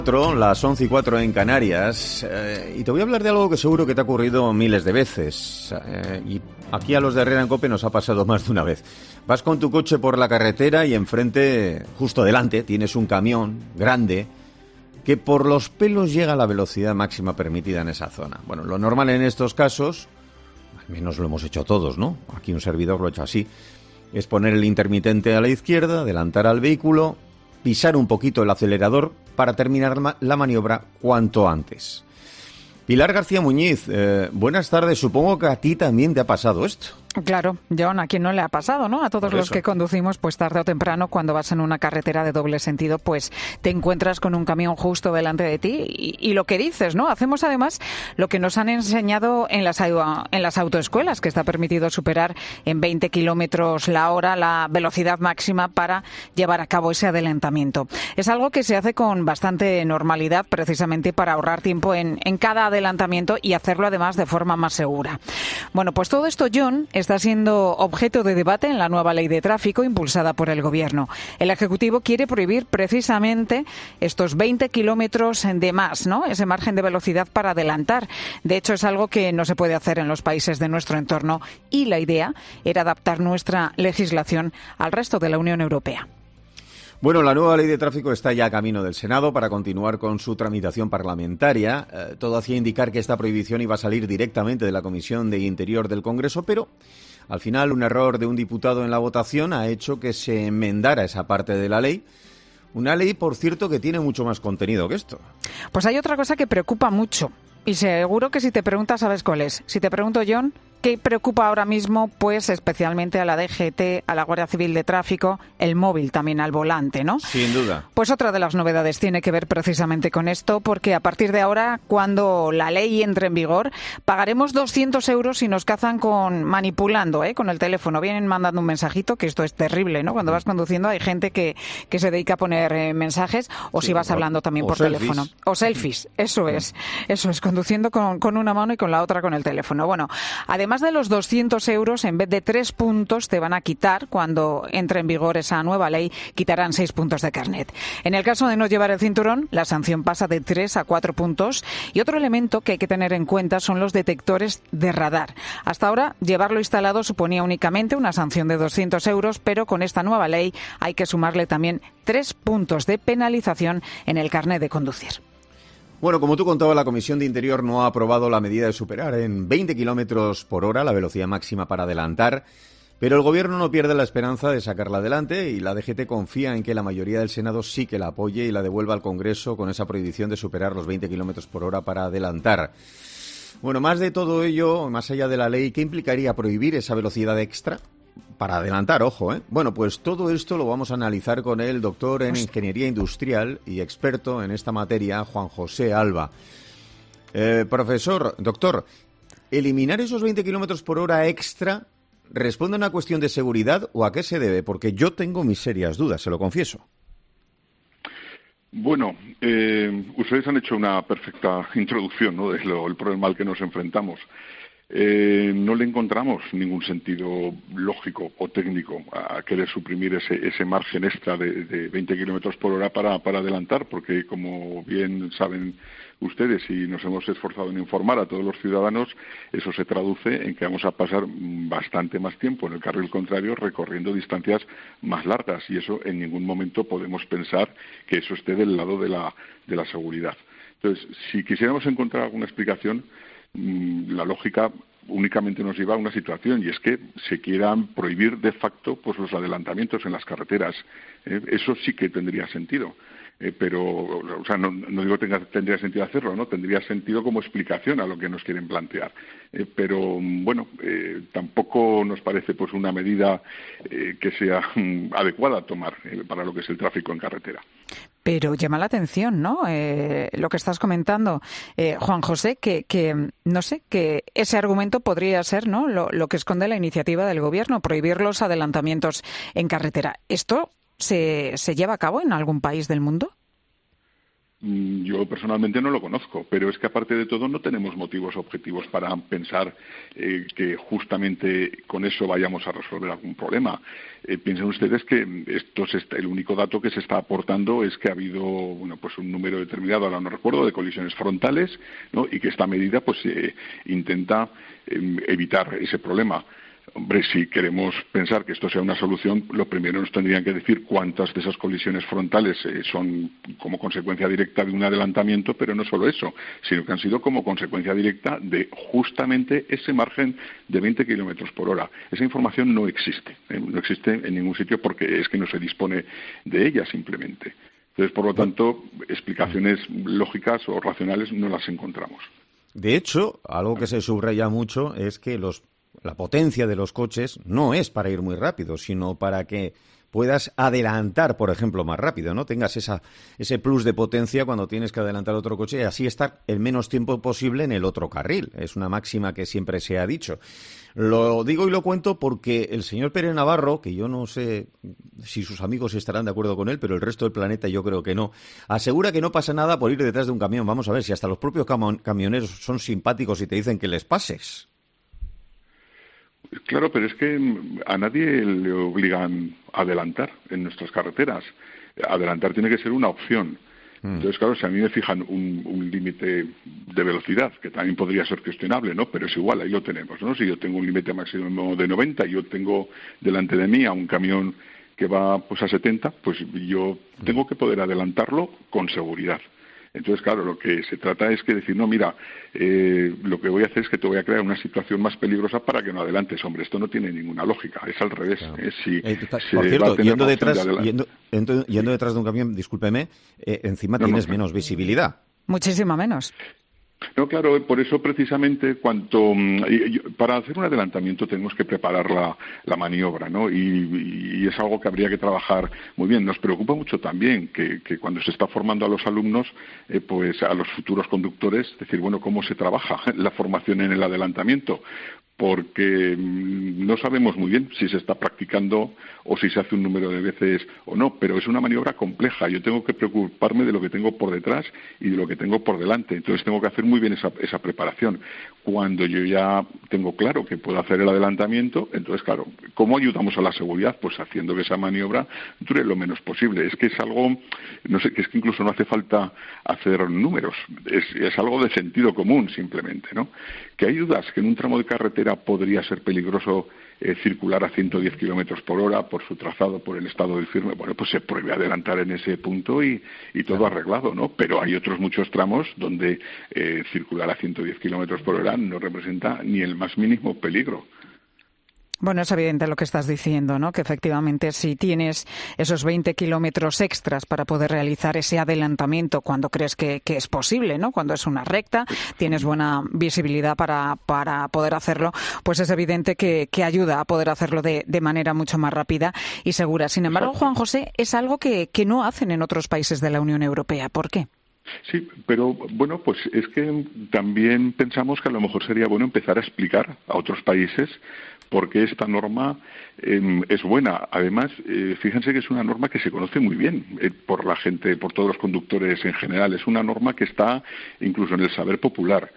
Las 11:04 en Canarias, y te voy a hablar de algo que seguro que te ha ocurrido miles de veces, y aquí a los de Herrera en Cope nos ha pasado más de una vez. Vas con tu coche por la carretera y enfrente, justo delante, tienes un camión grande que por los pelos llega a la velocidad máxima permitida en esa zona. Bueno, lo normal en estos casos, al menos lo hemos hecho todos, ¿no? Aquí un servidor lo ha hecho así, es poner el intermitente a la izquierda, adelantar al vehículo, pisar un poquito el acelerador para terminar la maniobra cuanto antes. Pilar García Muñiz, buenas tardes. Supongo que a ti también te ha pasado esto. Claro, John, a quien no le ha pasado, ¿no? A todos los que conducimos, pues tarde o temprano, cuando vas en una carretera de doble sentido, pues te encuentras con un camión justo delante de ti y lo que dices, ¿no? Hacemos además lo que nos han enseñado en las autoescuelas, que está permitido superar en 20 kilómetros la hora la velocidad máxima para llevar a cabo ese adelantamiento. Es algo que se hace con bastante normalidad, precisamente para ahorrar tiempo en cada adelantamiento y hacerlo además de forma más segura. Bueno, pues todo esto, John, está siendo objeto de debate en la nueva ley de tráfico impulsada por el Gobierno. El Ejecutivo quiere prohibir precisamente estos 20 kilómetros de más, ¿no? Ese margen de velocidad para adelantar. De hecho, es algo que no se puede hacer en los países de nuestro entorno y la idea era adaptar nuestra legislación al resto de la Unión Europea. Bueno, la nueva ley de tráfico está ya a camino del Senado para continuar con su tramitación parlamentaria. Todo hacía indicar que esta prohibición iba a salir directamente de la Comisión de Interior del Congreso, pero al final un error de un diputado en la votación ha hecho que se enmendara esa parte de la ley. Una ley, por cierto, que tiene mucho más contenido que esto. Pues hay otra cosa que preocupa mucho. Y seguro que si te preguntas sabes cuál es. Si te pregunto, John, ¿qué preocupa ahora mismo? Pues especialmente a la DGT, a la Guardia Civil de Tráfico, el móvil también al volante, ¿no? Sin duda. Pues otra de las novedades tiene que ver precisamente con esto, porque a partir de ahora, cuando la ley entre en vigor, pagaremos 200 euros si nos cazan manipulando, con el teléfono. Vienen mandando un mensajito, que esto es terrible, ¿no? Cuando vas conduciendo hay gente que se dedica a poner mensajes, o si vas hablando también por teléfono. O selfies, eso es, conduciendo con una mano y con la otra con el teléfono. Bueno, además de los 200 euros, en vez de 3 puntos te van a quitar, cuando entre en vigor esa nueva ley, quitarán 6 puntos de carnet. En el caso de no llevar el cinturón, la sanción pasa de 3 a 4 puntos. Y otro elemento que hay que tener en cuenta son los detectores de radar. Hasta ahora, llevarlo instalado suponía únicamente una sanción de 200 euros, pero con esta nueva ley hay que sumarle también 3 puntos de penalización en el carnet de conducir. Bueno, como tú contabas, la Comisión de Interior no ha aprobado la medida de superar en 20 kilómetros por hora la velocidad máxima para adelantar, pero el Gobierno no pierde la esperanza de sacarla adelante y la DGT confía en que la mayoría del Senado sí que la apoye y la devuelva al Congreso con esa prohibición de superar los 20 kilómetros por hora para adelantar. Bueno, más de todo ello, más allá de la ley, ¿qué implicaría prohibir esa velocidad extra? Para adelantar, ojo, ¿eh? Bueno, pues todo esto lo vamos a analizar con el doctor en Ingeniería Industrial y experto en esta materia, Juan José Alba. Doctor, ¿eliminar esos 20 kilómetros por hora extra responde a una cuestión de seguridad o a qué se debe? Porque yo tengo mis serias dudas, se lo confieso. Bueno, ustedes han hecho una perfecta introducción, ¿no?, el problema al que nos enfrentamos. No le encontramos ningún sentido lógico o técnico a querer suprimir ese margen extra de 20 kilómetros por hora para adelantar, porque como bien saben ustedes y nos hemos esforzado en informar a todos los ciudadanos, eso se traduce en que vamos a pasar bastante más tiempo en el carril contrario recorriendo distancias más largas, y eso en ningún momento podemos pensar que eso esté del lado de la seguridad. Entonces, si quisiéramos encontrar alguna explicación, la lógica únicamente nos lleva a una situación, y es que se quieran prohibir de facto pues los adelantamientos en las carreteras. Eso sí que tendría sentido. Pero, o sea, no digo que tendría sentido hacerlo, ¿no? Tendría sentido como explicación a lo que nos quieren plantear. Pero, bueno, tampoco nos parece pues una medida que sea adecuada a tomar para lo que es el tráfico en carretera. Pero llama la atención, ¿no? Lo que estás comentando, Juan José, que no sé, que ese argumento podría ser, ¿no?, lo que esconde la iniciativa del Gobierno, prohibir los adelantamientos en carretera. ¿Esto se lleva a cabo en algún país del mundo? Yo personalmente no lo conozco, pero es que aparte de todo no tenemos motivos objetivos para pensar que justamente con eso vayamos a resolver algún problema. Piensen ustedes que el único dato que se está aportando es que ha habido pues un número determinado, ahora no recuerdo, de colisiones frontales, ¿no? Y que esta medida pues intenta evitar ese problema. Hombre, si queremos pensar que esto sea una solución, lo primero nos tendrían que decir cuántas de esas colisiones frontales son como consecuencia directa de un adelantamiento, pero no solo eso, sino que han sido como consecuencia directa de justamente ese margen de 20 kilómetros por hora. Esa información no existe en ningún sitio porque es que no se dispone de ella simplemente. Entonces, por lo tanto, explicaciones lógicas o racionales no las encontramos. De hecho, algo que se subraya mucho es que la potencia de los coches no es para ir muy rápido, sino para que puedas adelantar, por ejemplo, más rápido, ¿no? Tengas ese plus de potencia cuando tienes que adelantar otro coche y así estar el menos tiempo posible en el otro carril. Es una máxima que siempre se ha dicho. Lo digo y lo cuento porque el señor Pérez Navarro, que yo no sé si sus amigos estarán de acuerdo con él, pero el resto del planeta yo creo que no, asegura que no pasa nada por ir detrás de un camión. Vamos a ver si hasta los propios camioneros son simpáticos y te dicen que les pases. Claro, pero es que a nadie le obligan a adelantar en nuestras carreteras. Adelantar tiene que ser una opción. Entonces, claro, si a mí me fijan un límite de velocidad, que también podría ser cuestionable, ¿no? Pero es igual, ahí lo tenemos, ¿no? Si yo tengo un límite máximo de 90 y yo tengo delante de mí a un camión que va pues a 70, pues yo tengo que poder adelantarlo con seguridad. Entonces, claro, lo que se trata es que decir, no, mira, lo que voy a hacer es que te voy a crear una situación más peligrosa para que no adelantes. Hombre, esto no tiene ninguna lógica, es al revés. Claro. Por cierto, yendo detrás de un camión, discúlpeme, encima tienes menos visibilidad. Muchísima menos. No, claro, por eso precisamente para hacer un adelantamiento tenemos que preparar la maniobra, ¿no? Y es algo que habría que trabajar muy bien. Nos preocupa mucho también que cuando se está formando a los alumnos, pues a los futuros conductores, decir, bueno, ¿cómo se trabaja la formación en el adelantamiento? Porque no sabemos muy bien si se está practicando o si se hace un número de veces o no, pero es una maniobra compleja. Yo tengo que preocuparme de lo que tengo por detrás y de lo que tengo por delante. Entonces tengo que hacer muy bien esa preparación. Cuando yo ya tengo claro que puedo hacer el adelantamiento, entonces, claro, ¿cómo ayudamos a la seguridad? Pues haciendo que esa maniobra dure lo menos posible. Es que es algo, no sé, que es que incluso no hace falta hacer números. Es algo de sentido común, simplemente, ¿no? Que hay dudas que en un tramo de carretera podría ser peligroso circular a 110 kilómetros por hora por su trazado, por el estado del firme. Bueno, pues se prohíbe adelantar en ese punto y todo arreglado, ¿no? Pero hay otros muchos tramos donde circular a 110 kilómetros por hora no representa ni el más mínimo peligro. Bueno, es evidente lo que estás diciendo, ¿no? Que efectivamente si tienes esos 20 kilómetros extras para poder realizar ese adelantamiento cuando crees que es posible, ¿no? Cuando es una recta, tienes buena visibilidad para poder hacerlo, pues es evidente que ayuda a poder hacerlo de manera mucho más rápida y segura. Sin embargo, Juan José, es algo que no hacen en otros países de la Unión Europea. ¿Por qué? Sí, pero bueno, pues es que también pensamos que a lo mejor sería bueno empezar a explicar a otros países por qué esta norma es buena. Además, fíjense que es una norma que se conoce muy bien por la gente, por todos los conductores en general. Es una norma que está incluso en el saber popular.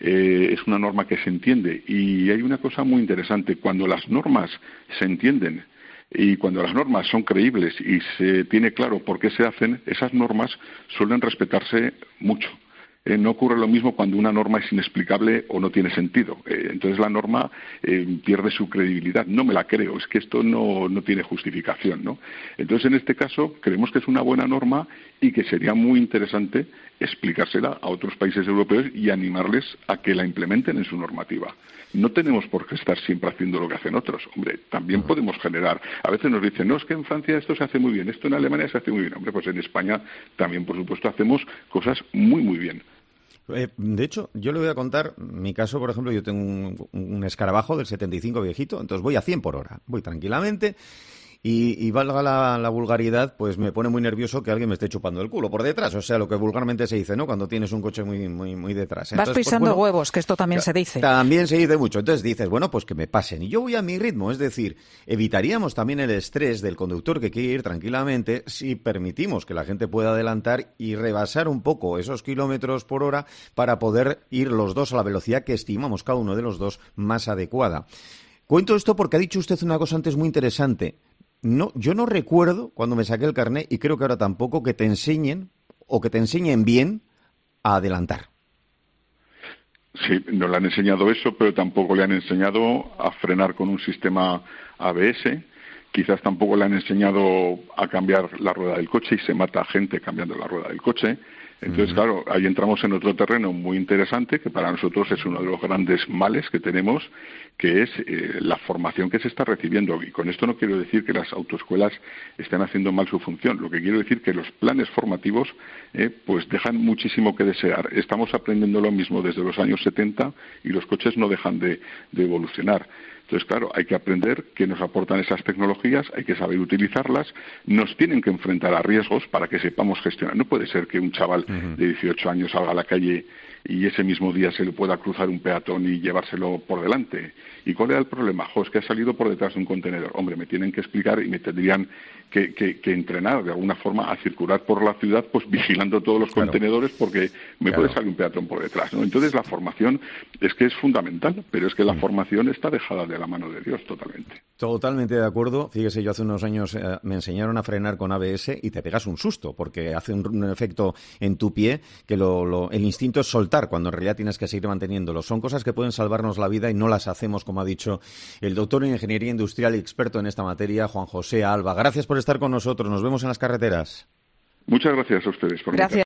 Es una norma que se entiende. Y hay una cosa muy interesante. Cuando las normas se entienden y cuando las normas son creíbles y se tiene claro por qué se hacen, esas normas suelen respetarse mucho. No ocurre lo mismo cuando una norma es inexplicable o no tiene sentido. Entonces la norma pierde su credibilidad. No me la creo, es que esto no tiene justificación, ¿no? Entonces en este caso creemos que es una buena norma y que sería muy interesante explicársela a otros países europeos y animarles a que la implementen en su normativa. No tenemos por qué estar siempre haciendo lo que hacen otros. Hombre, también podemos generar. A veces nos dicen, no, es que en Francia esto se hace muy bien, esto en Alemania se hace muy bien. Hombre, pues en España también, por supuesto, hacemos cosas muy, muy bien. De hecho, yo le voy a contar mi caso. Por ejemplo, yo tengo un escarabajo del 75 viejito, entonces voy a 100 por hora. Voy tranquilamente y valga la vulgaridad, pues me pone muy nervioso que alguien me esté chupando el culo por detrás, o sea, lo que vulgarmente se dice, ¿no? Cuando tienes un coche muy detrás. Entonces, vas pisando huevos, que esto también se dice. También se dice mucho. Entonces dices, bueno, pues que me pasen y yo voy a mi ritmo, es decir, evitaríamos también el estrés del conductor que quiere ir tranquilamente si permitimos que la gente pueda adelantar y rebasar un poco esos kilómetros por hora para poder ir los dos a la velocidad que estimamos cada uno de los dos más adecuada. Cuento esto porque ha dicho usted una cosa antes muy interesante. No, yo no recuerdo cuando me saqué el carné, y creo que ahora tampoco, que te enseñen o que te enseñen bien a adelantar. Sí, no le han enseñado eso, pero tampoco le han enseñado a frenar con un sistema ABS. Quizás tampoco le han enseñado a cambiar la rueda del coche y se mata gente cambiando la rueda del coche. Entonces, claro, ahí entramos en otro terreno muy interesante que para nosotros es uno de los grandes males que tenemos, que es la formación que se está recibiendo. Y con esto no quiero decir que las autoescuelas estén haciendo mal su función. Lo que quiero decir que los planes formativos pues dejan muchísimo que desear. Estamos aprendiendo lo mismo desde los años 70 y los coches no dejan de evolucionar. Entonces, claro, hay que aprender qué nos aportan esas tecnologías, hay que saber utilizarlas, nos tienen que enfrentar a riesgos para que sepamos gestionar. No puede ser que un chaval de 18 años salga a la calle y ese mismo día se le pueda cruzar un peatón y llevárselo por delante. ¿Y cuál era el problema? Es que ha salido por detrás de un contenedor. Hombre, me tienen que explicar y me tendrían que entrenar de alguna forma a circular por la ciudad, pues vigilando todos los contenedores, porque me puede salir un peatón por detrás, ¿no? Entonces la formación es que es fundamental, pero es que la formación está dejada de la mano de Dios totalmente. Totalmente de acuerdo. Fíjese, yo hace unos años me enseñaron a frenar con ABS y te pegas un susto, porque hace un efecto en tu pie que el instinto es soltar, cuando en realidad tienes que seguir manteniéndolo. Son cosas que pueden salvarnos la vida y no las hacemos, como ha dicho el doctor en Ingeniería Industrial y experto en esta materia, Juan José Alba. Gracias por estar con nosotros. Nos vemos en las carreteras. Muchas gracias a ustedes por invitarme.